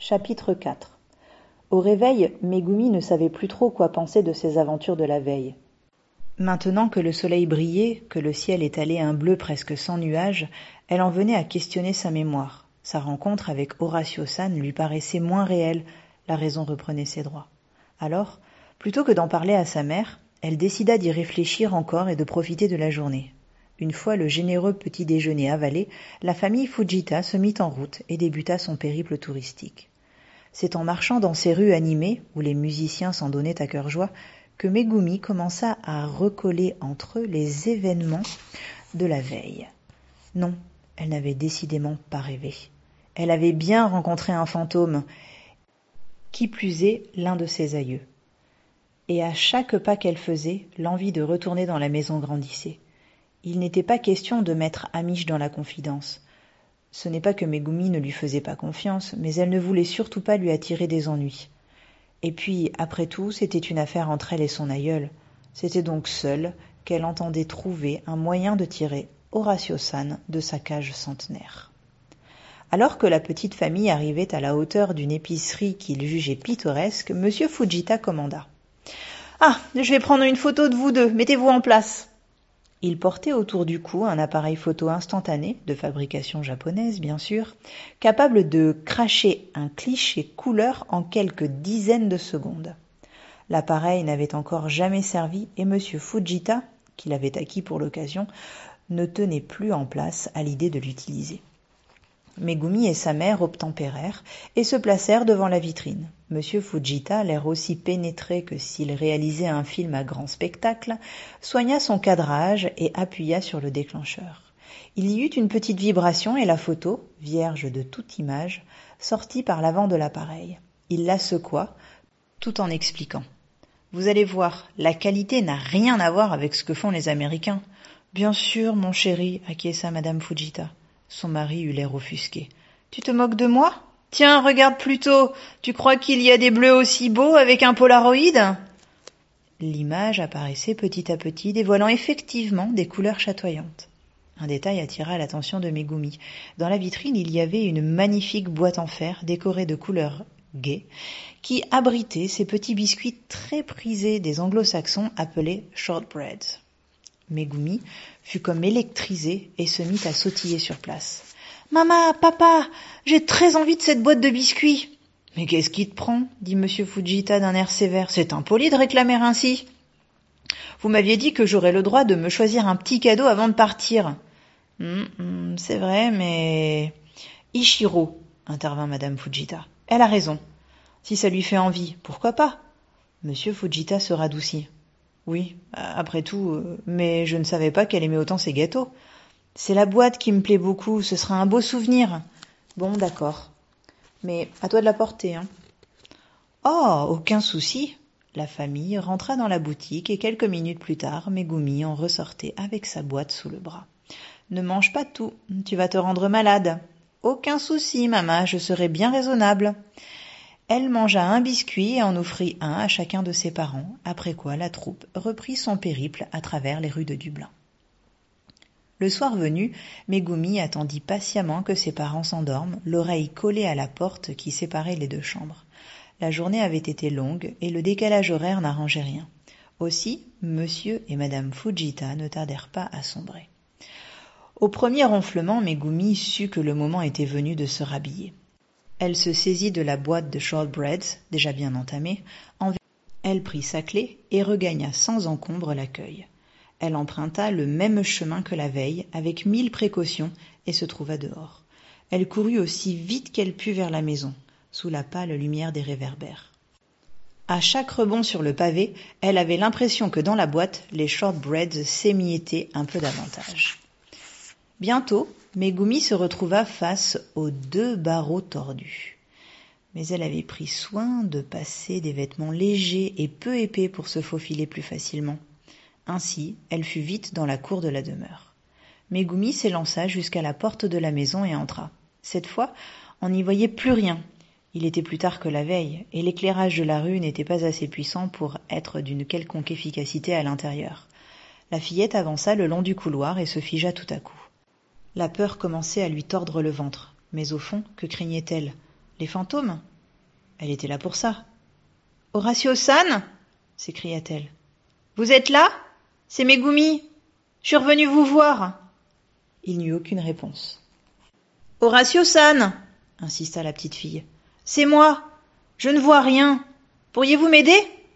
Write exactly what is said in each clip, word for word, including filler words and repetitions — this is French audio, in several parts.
Chapitre quatre. Au réveil, Megumi ne savait plus trop quoi penser de ses aventures de la veille. Maintenant que le soleil brillait, que le ciel étalait un bleu presque sans nuages, elle en venait à questionner sa mémoire. Sa rencontre avec Horatio-san lui paraissait moins réelle, la raison reprenait ses droits. Alors, plutôt que d'en parler à sa mère, elle décida d'y réfléchir encore et de profiter de la journée. Une fois le généreux petit déjeuner avalé, la famille Fujita se mit en route et débuta son périple touristique. C'est en marchant dans ces rues animées, où les musiciens s'en donnaient à cœur joie, que Megumi commença à recoller entre eux les événements de la veille. Non, elle n'avait décidément pas rêvé. Elle avait bien rencontré un fantôme, qui plus est l'un de ses aïeux. Et à chaque pas qu'elle faisait, l'envie de retourner dans la maison grandissait. Il n'était pas question de mettre Amish dans la confidence. Ce n'est pas que Megumi ne lui faisait pas confiance, mais elle ne voulait surtout pas lui attirer des ennuis. Et puis, après tout, c'était une affaire entre elle et son aïeul. C'était donc seule qu'elle entendait trouver un moyen de tirer Horatio-san de sa cage centenaire. Alors que la petite famille arrivait à la hauteur d'une épicerie qu'il jugeait pittoresque, M. Fujita commanda. « Ah, je vais prendre une photo de vous deux, mettez-vous en place !» Il portait autour du cou un appareil photo instantané, de fabrication japonaise bien sûr, capable de cracher un cliché couleur en quelques dizaines de secondes. L'appareil n'avait encore jamais servi et M. Fujita, qui l'avait acquis pour l'occasion, ne tenait plus en place à l'idée de l'utiliser. Megumi et sa mère obtempérèrent et se placèrent devant la vitrine. M. Fujita, l'air aussi pénétré que s'il réalisait un film à grand spectacle, soigna son cadrage et appuya sur le déclencheur. Il y eut une petite vibration et la photo, vierge de toute image, sortit par l'avant de l'appareil. Il la secoua, tout en expliquant. « Vous allez voir, la qualité n'a rien à voir avec ce que font les Américains. »« Bien sûr, mon chéri, » acquiesça Madame Fujita. Son mari eut l'air offusqué. « Tu te moques de moi ? Tiens, regarde plutôt. Tu crois qu'il y a des bleus aussi beaux avec un polaroid ?» L'image apparaissait petit à petit, dévoilant effectivement des couleurs chatoyantes. Un détail attira l'attention de Megumi. Dans la vitrine, il y avait une magnifique boîte en fer décorée de couleurs gaies qui abritait ces petits biscuits très prisés des anglo-saxons appelés shortbreads. Megumi fut comme électrisé et se mit à sautiller sur place. « Maman, papa, j'ai très envie de cette boîte de biscuits. »« Mais qu'est-ce qui te prend ?» dit M. Fujita d'un air sévère. « C'est impoli de réclamer ainsi. Vous m'aviez dit que j'aurais le droit de me choisir un petit cadeau avant de partir. Hum, hum, c'est vrai, mais... »« Ichiro, » intervint Madame Fujita. « Elle a raison. Si ça lui fait envie, pourquoi pas ?» M. Fujita se radoucit. « Oui, après tout, euh, mais je ne savais pas qu'elle aimait autant ses gâteaux. C'est la boîte qui me plaît beaucoup, ce sera un beau souvenir. »« Bon, d'accord. Mais à toi de la porter, hein. » « Oh, aucun souci. » La famille rentra dans la boutique et quelques minutes plus tard, Megumi en ressortait avec sa boîte sous le bras. « Ne mange pas tout, tu vas te rendre malade. »« Aucun souci, maman, je serai bien raisonnable. » Elle mangea un biscuit et en offrit un à chacun de ses parents, après quoi la troupe reprit son périple à travers les rues de Dublin. Le soir venu, Megumi attendit patiemment que ses parents s'endorment, l'oreille collée à la porte qui séparait les deux chambres. La journée avait été longue et le décalage horaire n'arrangeait rien. Aussi, monsieur et madame Fujita ne tardèrent pas à sombrer. Au premier ronflement, Megumi sut que le moment était venu de se rhabiller. Elle se saisit de la boîte de shortbreads, déjà bien entamée. En... Elle prit sa clé et regagna sans encombre l'accueil. Elle emprunta le même chemin que la veille, avec mille précautions, et se trouva dehors. Elle courut aussi vite qu'elle put vers la maison, sous la pâle lumière des réverbères. À chaque rebond sur le pavé, elle avait l'impression que dans la boîte, les shortbreads s'émiettaient un peu davantage. Bientôt, Megumi se retrouva face aux deux barreaux tordus. Mais elle avait pris soin de passer des vêtements légers et peu épais pour se faufiler plus facilement. Ainsi, elle fut vite dans la cour de la demeure. Megumi s'élança jusqu'à la porte de la maison et entra. Cette fois, on n'y voyait plus rien. Il était plus tard que la veille, et l'éclairage de la rue n'était pas assez puissant pour être d'une quelconque efficacité à l'intérieur. La fillette avança le long du couloir et se figea tout à coup. La peur commençait à lui tordre le ventre. Mais au fond, que craignait-elle ? Les fantômes ? Elle était là pour ça. « Horatio-san » s'écria-t-elle. « Vous êtes là? C'est Megumi. Je suis revenue vous voir. » Il n'y eut aucune réponse. « Horatio-san » insista la petite fille. « C'est moi. Je ne vois rien. Pourriez-vous m'aider ?»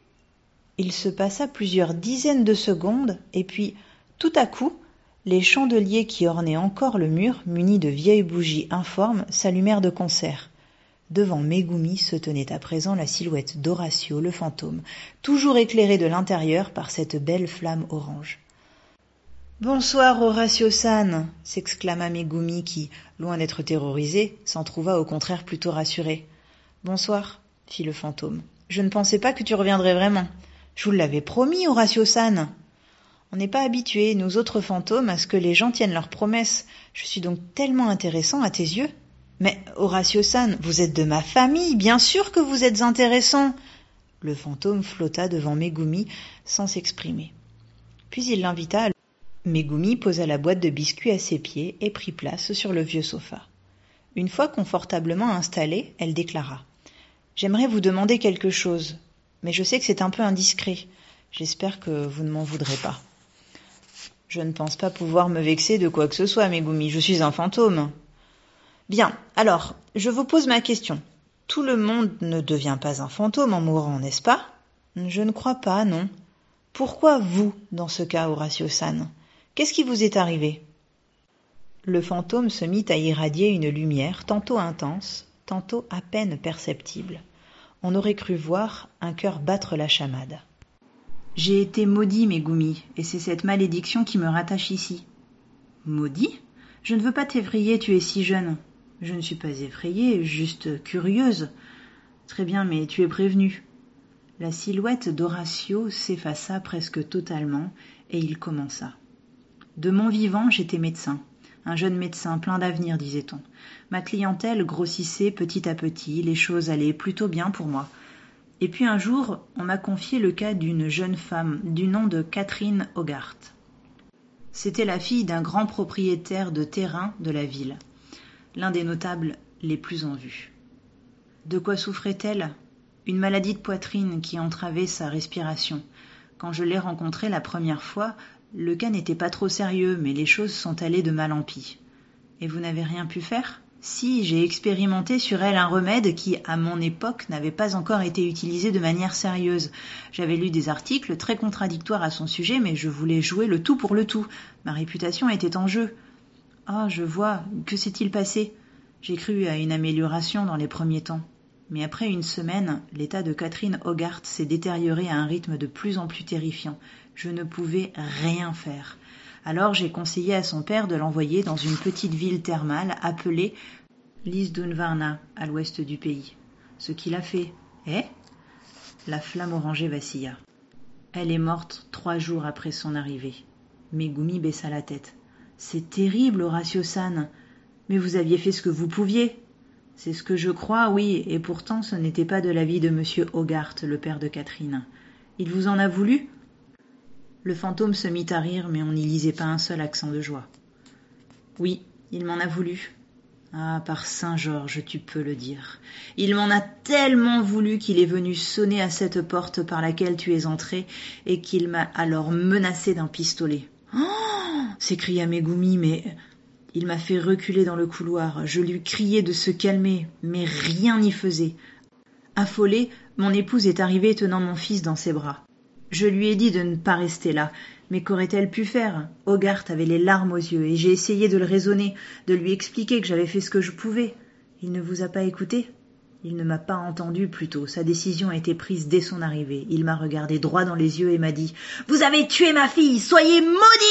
Il se passa plusieurs dizaines de secondes, et puis, tout à coup, les chandeliers qui ornaient encore le mur, munis de vieilles bougies informes, s'allumèrent de concert. Devant Megumi se tenait à présent la silhouette d'Horatio le fantôme, toujours éclairé de l'intérieur par cette belle flamme orange. « Bonsoir, Horatio-san » s'exclama Megumi qui, loin d'être terrorisé, s'en trouva au contraire plutôt rassuré. « Bonsoir » fit le fantôme. « Je ne pensais pas que tu reviendrais vraiment. Je vous l'avais promis, Horatio-san. » On n'est pas habitués, nous autres fantômes, à ce que les gens tiennent leurs promesses. Je suis donc tellement intéressant à tes yeux. Mais, Horatio-san, vous êtes de ma famille, bien sûr que vous êtes intéressant. Le fantôme flotta devant Megumi sans s'exprimer. Puis il l'invita à... Megumi posa la boîte de biscuits à ses pieds et prit place sur le vieux sofa. Une fois confortablement installée, elle déclara. « J'aimerais vous demander quelque chose, mais je sais que c'est un peu indiscret. J'espère que vous ne m'en voudrez pas. » Je ne pense pas pouvoir me vexer de quoi que ce soit, Megumi, je suis un fantôme. Bien, alors, je vous pose ma question. Tout le monde ne devient pas un fantôme en mourant, n'est-ce pas? Je ne crois pas, non. Pourquoi vous, dans ce cas, Horatio-san? Qu'est-ce qui vous est arrivé? Le fantôme se mit à irradier une lumière tantôt intense, tantôt à peine perceptible. On aurait cru voir un cœur battre la chamade. J'ai été maudit, Megumi, et c'est cette malédiction qui me rattache ici. Maudit? Je ne veux pas t'effrayer, tu es si jeune. Je ne suis pas effrayée, juste curieuse. Très bien, mais tu es prévenue. La silhouette d'Horatio s'effaça presque totalement, et il commença. De mon vivant, j'étais médecin. Un jeune médecin plein d'avenir, disait-on. Ma clientèle grossissait petit à petit, les choses allaient plutôt bien pour moi. Et puis un jour, on m'a confié le cas d'une jeune femme du nom de Catherine Hogarth. C'était la fille d'un grand propriétaire de terrain de la ville, l'un des notables les plus en vue. De quoi souffrait-elle? Une maladie de poitrine qui entravait sa respiration. Quand je l'ai rencontrée la première fois, le cas n'était pas trop sérieux, mais les choses sont allées de mal en pis. Et vous n'avez rien pu faire? Si, j'ai expérimenté sur elle un remède qui, à mon époque, n'avait pas encore été utilisé de manière sérieuse. J'avais lu des articles très contradictoires à son sujet, mais je voulais jouer le tout pour le tout. Ma réputation était en jeu. Ah, je vois. Que s'est-il passé? J'ai cru à une amélioration dans les premiers temps. Mais après une semaine, l'état de Catherine Hogarth s'est détérioré à un rythme de plus en plus terrifiant. Je ne pouvais rien faire. Alors j'ai conseillé à son père de l'envoyer dans une petite ville thermale appelée Lisdoonvarna, à l'ouest du pays. Ce qu'il a fait. Eh? La flamme orangée vacilla. Elle est morte trois jours après son arrivée. Megumi baissa la tête. C'est terrible, Horatio-san. Mais vous aviez fait ce que vous pouviez. C'est ce que je crois, oui, et pourtant ce n'était pas de l'avis de monsieur Hogarth, le père de Catherine. Il vous en a voulu? Le fantôme se mit à rire, mais on n'y lisait pas un seul accent de joie. Oui, il m'en a voulu. Ah, par Saint-Georges, tu peux le dire. Il m'en a tellement voulu qu'il est venu sonner à cette porte par laquelle tu es entré et qu'il m'a alors menacé d'un pistolet. Oh! S'écria Megumi, mais il m'a fait reculer dans le couloir. Je lui criai de se calmer, mais rien n'y faisait. Affolée, mon épouse est arrivée tenant mon fils dans ses bras. Je lui ai dit de ne pas rester là, mais qu'aurait-elle pu faire? Hogarth avait les larmes aux yeux, et j'ai essayé de le raisonner, de lui expliquer que j'avais fait ce que je pouvais. Il ne vous a pas écouté? Il ne m'a pas entendu plutôt, sa décision a été prise dès son arrivée. Il m'a regardé droit dans les yeux et m'a dit « Vous avez tué ma fille, soyez maudits !»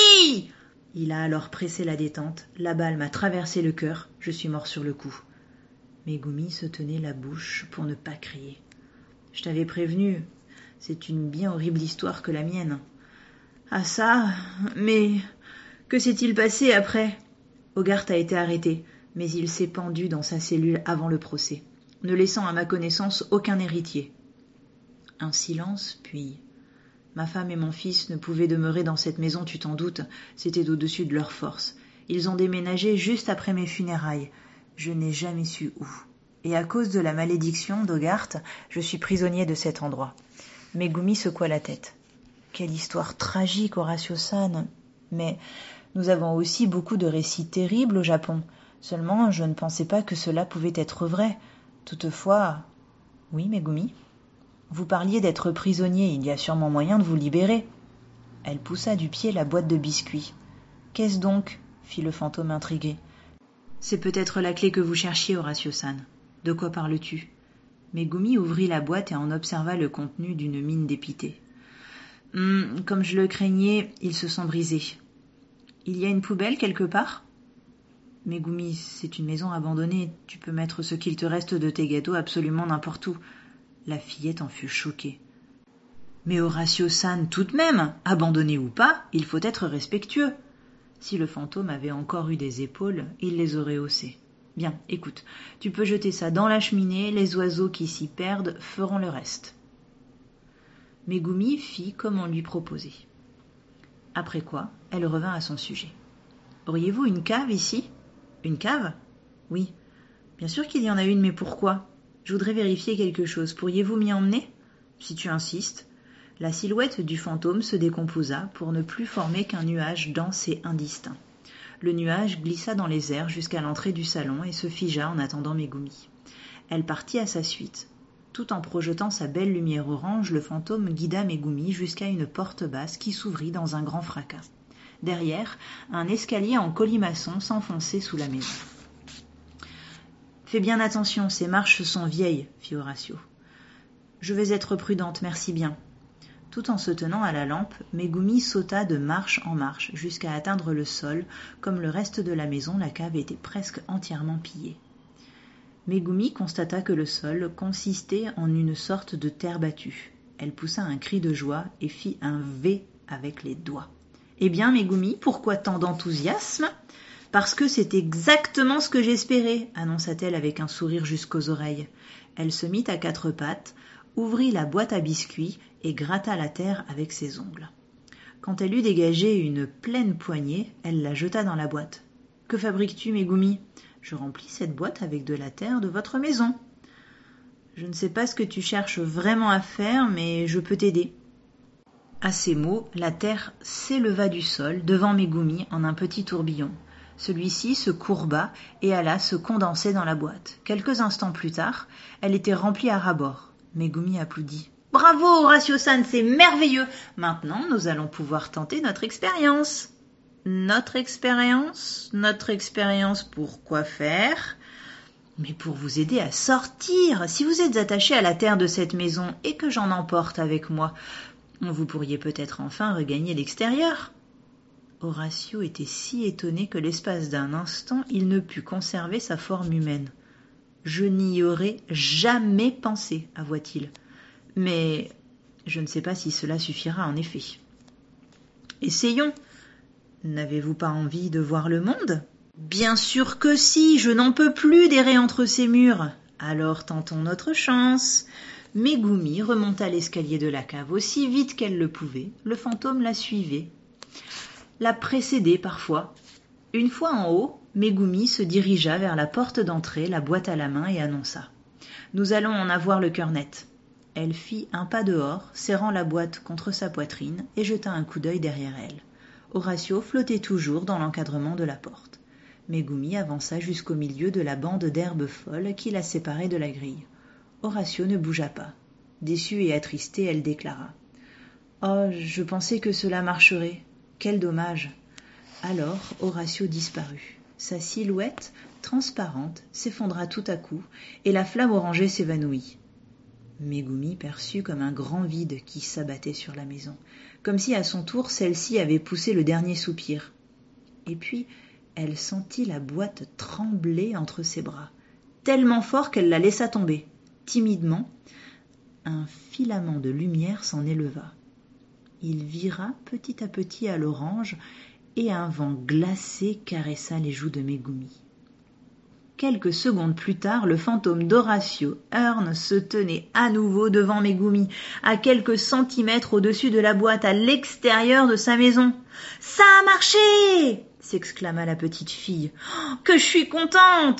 Il a alors pressé la détente, la balle m'a traversé le cœur, je suis mort sur le coup. Megumi se tenait la bouche pour ne pas crier. « Je t'avais prévenu. C'est une bien horrible histoire que la mienne. »« Ah ça, mais que s'est-il passé après ?» Hogarth a été arrêté, mais il s'est pendu dans sa cellule avant le procès, ne laissant à ma connaissance aucun héritier. Un silence, puis... Ma femme et mon fils ne pouvaient demeurer dans cette maison, tu t'en doutes, c'était au-dessus de leurs forces. Ils ont déménagé juste après mes funérailles. Je n'ai jamais su où. et à cause de la malédiction d'Hogarth, je suis prisonnier de cet endroit. » Megumi secoua la tête. « Quelle histoire tragique, Horatio-san. Mais nous avons aussi beaucoup de récits terribles au Japon. Seulement, je ne pensais pas que cela pouvait être vrai. Toutefois... » « Oui, Megumi ? Vous parliez d'être prisonnier, il y a sûrement moyen de vous libérer. » Elle poussa du pied la boîte de biscuits. « Qu'est-ce donc ?» fit le fantôme intrigué. « C'est peut-être la clé que vous cherchiez, Horatio-san. De quoi parles-tu » Megumi ouvrit la boîte et en observa le contenu d'une mine dépitée. Hum, « Comme je le craignais, ils se sont brisés. Il y a une poubelle quelque part ?» Megumi, c'est une maison abandonnée. Tu peux mettre ce qu'il te reste de tes gâteaux absolument n'importe où. La fillette en fut choquée. Mais Horatio-san, tout de même, abandonné ou pas, il faut être respectueux. Si le fantôme avait encore eu des épaules, il les aurait haussées. Bien, écoute, tu peux jeter ça dans la cheminée, les oiseaux qui s'y perdent feront le reste. Megumi fit comme on lui proposait. Après quoi, elle revint à son sujet. Auriez-vous une cave ici ? Une cave ? Oui. Bien sûr qu'il y en a une, mais pourquoi ? Je voudrais vérifier quelque chose. Pourriez-vous m'y emmener ? Si tu insistes. La silhouette du fantôme se décomposa pour ne plus former qu'un nuage dense et indistinct. Le nuage glissa dans les airs jusqu'à l'entrée du salon et se figea en attendant Megumi. Elle partit à sa suite. Tout en projetant sa belle lumière orange, le fantôme guida Megumi jusqu'à une porte basse qui s'ouvrit dans un grand fracas. Derrière, un escalier en colimaçon s'enfonçait sous la maison. « Fais bien attention, ces marches sont vieilles, » fit Horatio. « Je vais être prudente, merci bien. » Tout en se tenant à la lampe, Megumi sauta de marche en marche jusqu'à atteindre le sol. Comme le reste de la maison, la cave était presque entièrement pillée. Megumi constata que le sol consistait en une sorte de terre battue. Elle poussa un cri de joie et fit un V avec les doigts. « Eh bien, Megumi, pourquoi tant d'enthousiasme ? » « Parce que c'est exactement ce que j'espérais, » annonça-t-elle avec un sourire jusqu'aux oreilles. Elle se mit à quatre pattes, ouvrit la boîte à biscuits et gratta la terre avec ses ongles. Quand elle eut dégagé une pleine poignée, elle la jeta dans la boîte. « Que fabriques-tu, Megumi ? » ?»« Je remplis cette boîte avec de la terre de votre maison. »« Je ne sais pas ce que tu cherches vraiment à faire, mais je peux t'aider. » À ces mots, la terre s'éleva du sol devant Megumi en un petit tourbillon. Celui-ci se courba et alla se condenser dans la boîte. Quelques instants plus tard, elle était remplie à ras-bord. Megumi applaudit. « Bravo, Horatio-san, c'est merveilleux. Maintenant, nous allons pouvoir tenter notre expérience. »« Notre expérience ? Notre expérience pour quoi faire ? » ?»« Mais pour vous aider à sortir. Si vous êtes attaché à la terre de cette maison et que j'en emporte avec moi, vous pourriez peut-être enfin regagner l'extérieur. » Horatio était si étonné que l'espace d'un instant, il ne put conserver sa forme humaine. « Je n'y aurais jamais pensé, » avoua-t-il. « Mais je ne sais pas si cela suffira en effet. »« Essayons. N'avez-vous pas envie de voir le monde ? » ?»« Bien sûr que si, je n'en peux plus d'errer entre ces murs. »« Alors tentons notre chance. » Megumi remonta l'escalier de la cave aussi vite qu'elle le pouvait. Le fantôme la suivait. La précédait parfois. Une fois en haut, Megumi se dirigea vers la porte d'entrée, la boîte à la main, et annonça. « Nous allons en avoir le cœur net. » Elle fit un pas dehors, serrant la boîte contre sa poitrine, et jeta un coup d'œil derrière elle. Horatio flottait toujours dans l'encadrement de la porte. Megumi avança jusqu'au milieu de la bande d'herbe folle qui la séparait de la grille. Horatio ne bougea pas. Déçue et attristée, elle déclara. « Oh, je pensais que cela marcherait. Quel dommage !» Alors Horatio disparut. Sa silhouette, transparente, s'effondra tout à coup, et la flamme orangée s'évanouit. Megumi perçut comme un grand vide qui s'abattait sur la maison, comme si à son tour celle-ci avait poussé le dernier soupir. Et puis elle sentit la boîte trembler entre ses bras, tellement fort qu'elle la laissa tomber. Timidement, un filament de lumière s'en éleva. Il vira petit à petit à l'orange et un vent glacé caressa les joues de Megumi. Quelques secondes plus tard, le fantôme d'Horatio Hearn se tenait à nouveau devant Megumi, à quelques centimètres au-dessus de la boîte, à l'extérieur de sa maison. « Ça a marché !» s'exclama la petite fille. « Oh, que je suis contente !»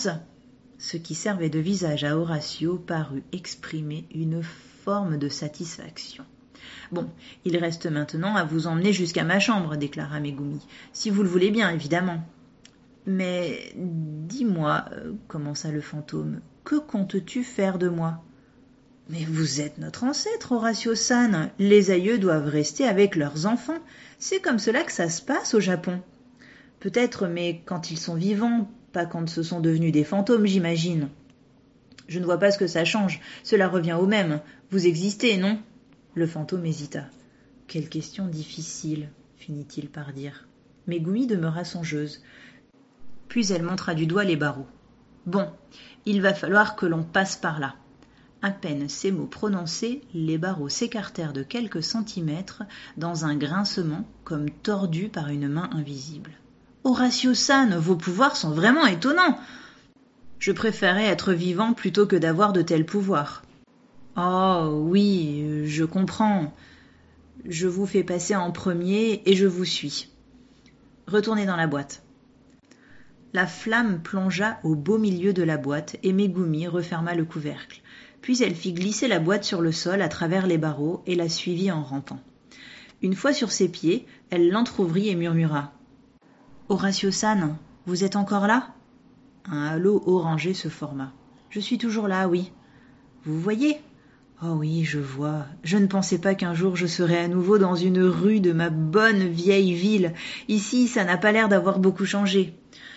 Ce qui servait de visage à Horatio parut exprimer une forme de satisfaction. « Bon, il reste maintenant à vous emmener jusqu'à ma chambre, déclara Megumi, si vous le voulez bien, évidemment. »« Mais dis-moi, commença le fantôme, que comptes-tu faire de moi ?»« Mais vous êtes notre ancêtre, Horatio-san. Les aïeux doivent rester avec leurs enfants. C'est comme cela que ça se passe au Japon. Peut-être, mais quand ils sont vivants, pas quand ce sont devenus des fantômes, j'imagine. Je ne vois pas ce que ça change. Cela revient au même. Vous existez, non ?» Le fantôme hésita. « Quelle question difficile, finit-il par dire. Megumi demeura songeuse. Puis elle montra du doigt les barreaux. « Bon, il va falloir que l'on passe par là. » À peine ces mots prononcés, les barreaux s'écartèrent de quelques centimètres dans un grincement comme tordu par une main invisible. « Horatio-san, vos pouvoirs sont vraiment étonnants. Je préférais être vivant plutôt que d'avoir de tels pouvoirs. »« Oh, oui, je comprends. Je vous fais passer en premier et je vous suis. Retournez dans la boîte. » La flamme plongea au beau milieu de la boîte et Megumi referma le couvercle. Puis elle fit glisser la boîte sur le sol à travers les barreaux et la suivit en rampant. Une fois sur ses pieds, elle l'entr'ouvrit et murmura. « Horatio-san, vous êtes encore là ?» Un halo orangé se forma. « Je suis toujours là, oui. »« Vous voyez ? » ?»« Oh oui, je vois. Je ne pensais pas qu'un jour je serais à nouveau dans une rue de ma bonne vieille ville. Ici, ça n'a pas l'air d'avoir beaucoup changé. »«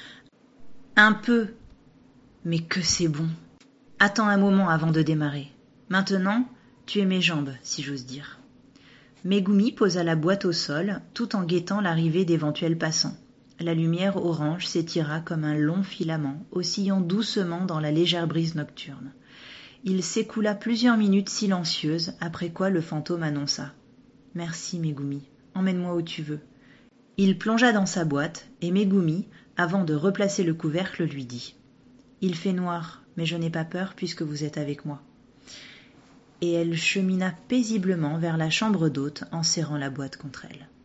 Un peu. Mais que c'est bon. Attends un moment avant de démarrer. Maintenant, tu es mes jambes, si j'ose dire. » Megumi posa la boîte au sol, tout en guettant l'arrivée d'éventuels passants. La lumière orange s'étira comme un long filament, oscillant doucement dans la légère brise nocturne. Il s'écoula plusieurs minutes silencieuses, après quoi le fantôme annonça. « Merci, Megumi. Emmène-moi où tu veux. » Il plongea dans sa boîte, et Megumi, avant de replacer le couvercle, lui dit « Il fait noir, mais je n'ai pas peur puisque vous êtes avec moi. » Et elle chemina paisiblement vers la chambre d'hôte en serrant la boîte contre elle.